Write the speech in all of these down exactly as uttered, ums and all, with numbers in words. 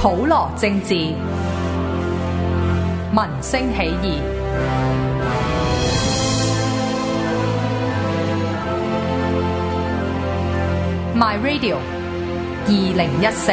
普羅政治，民聲起義。My Radio 二零一四。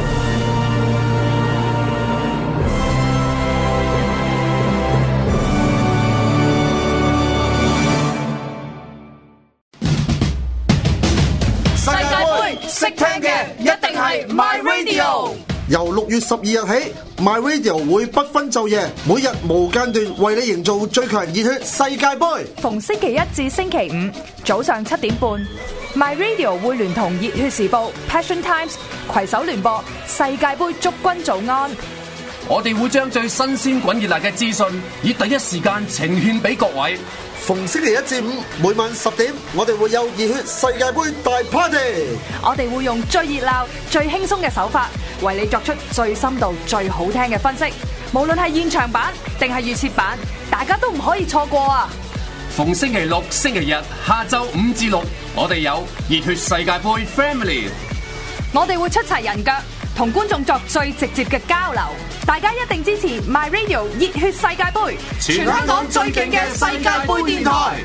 世界盃識聽嘅一定係 My Radio。 由六月十二日起 ，My Radio 會不分晝夜，每日無間斷為你營造最強熱血世界盃。 逢星期一至星期五早上七點半 ，My Radio 會聯同熱血時報、Passion Times 攜手聯播世界盃祝君早安。 我哋會將最新鮮滾熱辣嘅資訊，以第一時間呈獻俾各位。 逢星期一至五每晚十點，我哋會有熱血世界盃大 party。 我哋會用最熱鬧、最輕鬆嘅手法，為你作出最深度、最好聽嘅分析。無論係現場版定係預設版，大家都唔可以錯過啊！ 逢星期六、星期日下晝五至六，我哋有熱血世界盃 Family。 我哋會出齊人腳，同觀眾作最直接嘅交流。大家一定支持 My Radio 熱血世界盃， 全香港最勁嘅世界盃電台。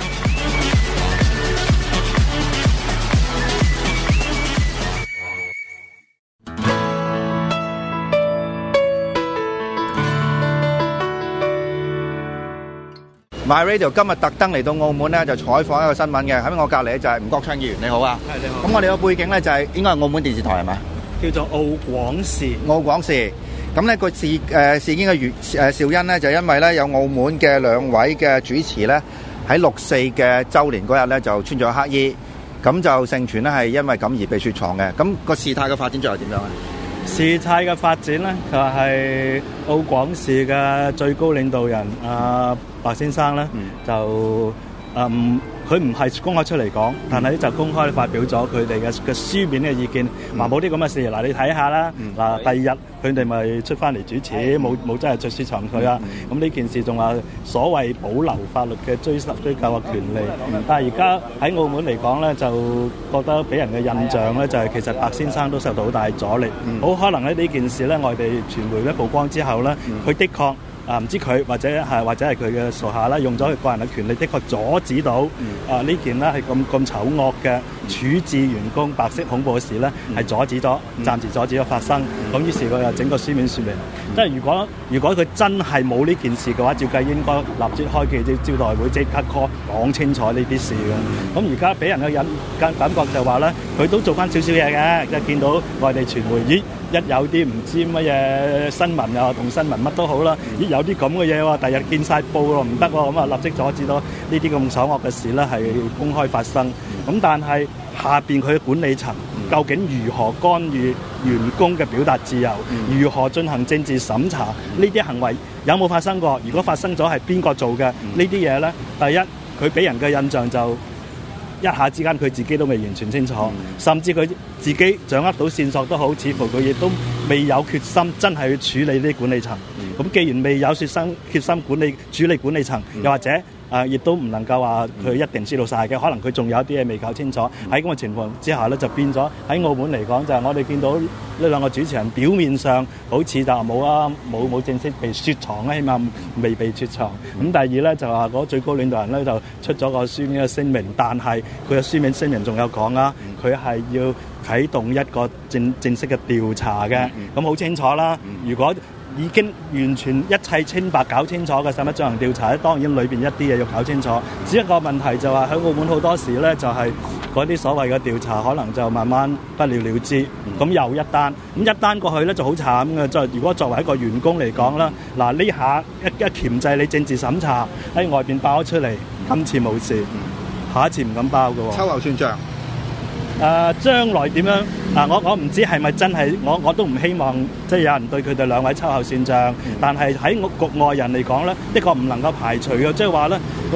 My Radio 今日特登嚟到澳門咧，就採訪一個新聞嘅。喺我隔離咧就係吳國昌議員，你好啊。 係，你好。 咁我哋個背景咧就係應該係澳門電視台係咪？ 叫做澳廣視。 澳廣視。咁咧個事誒事件嘅原誒肇因咧就因為咧有澳門嘅兩位嘅主持咧喺六四嘅週年嗰日咧就穿咗黑衣，咁就盛傳咧係因為咁而被雪藏嘅。咁個事態嘅發展最後點樣啊？ 事態嘅發展咧就係澳廣視嘅最高領導人阿白先生咧，嗯、就誒唔佢唔係公開出嚟講，但係就公開發表咗佢哋嘅嘅書面嘅意見，話冇啲咁嘅事。嗱，你睇下啦，嗱、嗯，第二日佢哋咪出翻嚟主持，冇冇、嗯、真係出雪藏佢啊？咁呢、嗯、件事仲話所謂保留法律嘅追追究嘅權利，嗯、但係而家喺澳門嚟講咧，就覺得俾人嘅印象咧，就係其實白先生都受到好大阻力，好、嗯、可能咧呢件事咧，外地傳媒咧曝光之後咧，佢、嗯、的確。啊！唔知佢或者係或者係佢嘅屬下啦，用咗佢個人嘅權力，的確阻止到、嗯、啊呢件咧係咁咁醜惡嘅處置員工白色恐怖嘅事咧，係、嗯、阻止咗，暫時阻止咗發生。咁、嗯、於是佢又整個書面説明，即係、嗯、如果如果佢真係冇呢件事嘅話，照計應該立即開記者招待會，即刻 call 講清楚呢啲事嘅。咁而家俾人嘅感感感覺就話咧，佢都做翻少少嘢嘅，即係見到外地傳媒，咦一有啲唔知乜嘢新聞啊，同新聞乜都好啦，咦有啲咁嘅嘢喎，第日見晒報咯，唔得喎，咁啊立即阻止到呢啲咁醜惡嘅事咧係公開發生。咁但係下邊佢嘅管理層究竟如何干預員工嘅表達自由，如何進行政治審查，呢啲行為有冇發生過？如果發生咗係邊個做嘅？呢啲嘢咧，第一佢俾人嘅印象就一下之間佢自己都未完全清楚，甚至佢自己掌握到線索都好，似乎佢亦都未有決心真係去處理呢啲管理層。咁既然未有決心決心管理處理管理層，又或者啊，亦都唔能夠話佢一定知道晒嘅，可能佢仲有啲嘢未搞清楚。喺咁嘅情況之下咧，就變咗喺澳門嚟講，就係我哋見到呢兩個主持人表面上好似就冇啊，冇冇正式被雪藏咧，起碼未被雪藏。咁第二咧就話嗰最高領導人咧就出咗個書面嘅聲明，但係佢嘅書面聲明仲有講啦，佢係要啟動一個正正式嘅調查嘅。咁好清楚啦，如果已經完全一切清白搞清楚嘅，使乜進行調查咧？當然裏邊一啲嘢要搞清楚。只一個問題就話喺澳門好多時咧，就係嗰啲所謂嘅調查可能就慢慢不了了之。咁、嗯、又一單，咁一單過去咧就好慘嘅。就如果作為一個員工嚟講啦，嗱呢、嗯、下一一鉗制你政治審查喺外邊爆咗出嚟，今次冇事，下一次唔敢包嘅喎。 秋後算賬。 誒、呃、將來點樣啊？我我唔知係咪真係，我我都唔希望即係有人對佢哋兩位秋後算賬。嗯、但係喺我局外人嚟講咧，的確唔能夠排除嘅，即係話咧，咁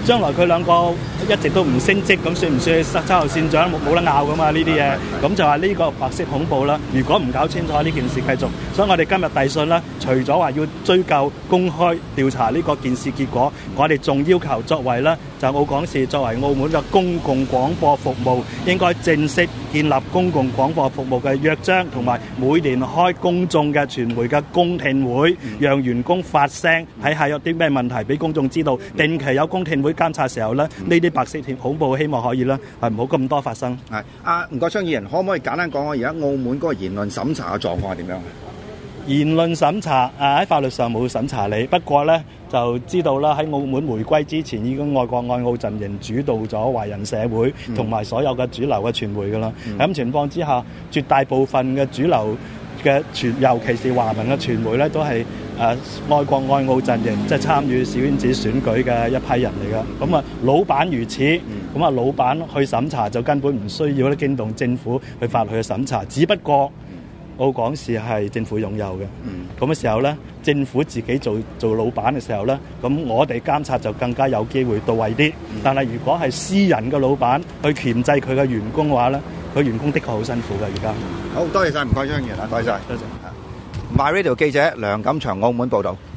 將來佢兩個一直都唔升職，咁算唔算係秋後算賬？冇冇得拗噶嘛呢啲嘢。咁就話呢個白色恐怖啦。如果唔搞清楚呢件事繼續，所以我哋今日遞信啦，除咗話要追究公開調查呢個件事結果，我哋仲要求作為咧就澳廣視作為澳門嘅公共廣播服務，應該正式建立公共廣播服務嘅約章，同埋每年開公眾嘅傳媒嘅公聽會，讓員工發聲，睇下有啲咩問題俾公眾知道。定期有公聽會監察時候咧，呢啲白色恐怖希望可以咧係唔好咁多發生。 係啊，吳國昌議員，可唔可以簡單講下而家澳門嗰個言論審查嘅狀況係點樣？ 言論審查啊，喺法律上冇審查你，不過咧就知道啦，喺澳門回歸之前已經愛國愛澳陣營主導咗華人社會同埋所有嘅主流嘅傳媒噶啦。喺咁、嗯、情況之下，絕大部分嘅主流嘅傳，尤其是華文嘅傳媒咧，都係誒、呃、愛國愛澳陣營，即係參與小圈子選舉嘅一批人嚟噶。咁啊，老闆如此，咁啊，老闆去審查就根本唔需要咧驚動政府去法律去審查，只不過澳廣視係政府擁有嘅，咁嘅、嗯、時候咧，政府自己做做老闆嘅時候咧，咁我哋監察就更加有機會到位啲。嗯、但係如果係私人嘅老闆去鉗制佢嘅員工嘅話咧，佢員工的確好辛苦嘅而家。 好多謝晒吳國昌議員啊，多謝晒。多謝。My Radio 記者梁錦祥澳門報道。